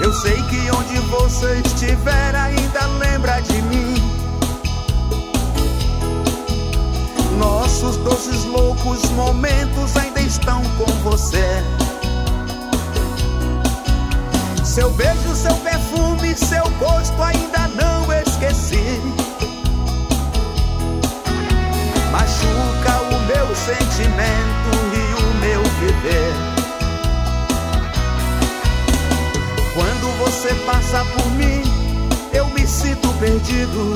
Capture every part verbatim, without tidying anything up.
Eu sei que onde você estiver ainda lembra de mim. Nossos doces, loucos momentos ainda estão com você. Seu beijo, seu perfume, seu gosto ainda não esqueci. Machuca o meu sentimento e o meu viver. Quando você passa por mim, eu me sinto perdido.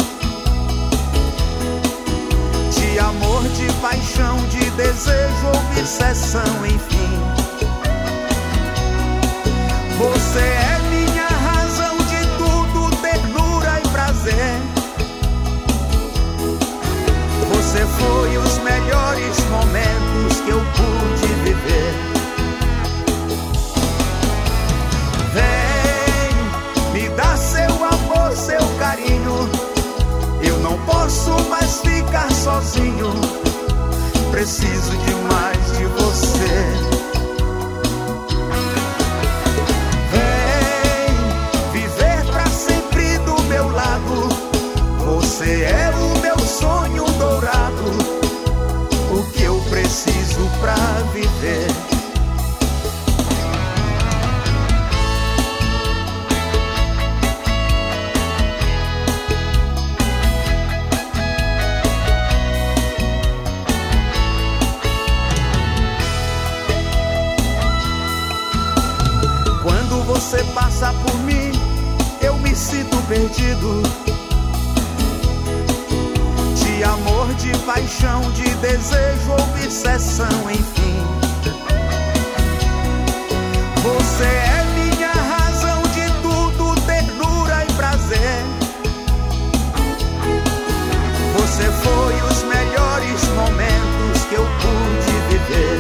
De amor, de paixão, de desejo, obsessão, enfim. Você é minha razão de tudo, ternura e prazer. Você foi os melhores momentos que eu pude viver. Vem, me dá seu amor, seu carinho. Eu não posso mais ficar sozinho. Preciso demais de você. Vem viver pra sempre do meu lado. Você é o meu sonho dourado, o que eu preciso pra viver. Quando você passa por mim, eu me sinto perdido. De amor, de paixão, de desejo, obsessão, enfim. Você é minha razão de tudo, ternura e prazer. Você foi os melhores momentos que eu pude viver.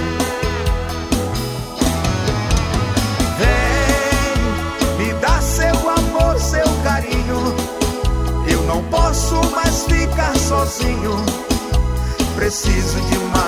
Vem, me dá seu amor, seu carinho. Eu não posso mais ficar sozinho. Preciso de mais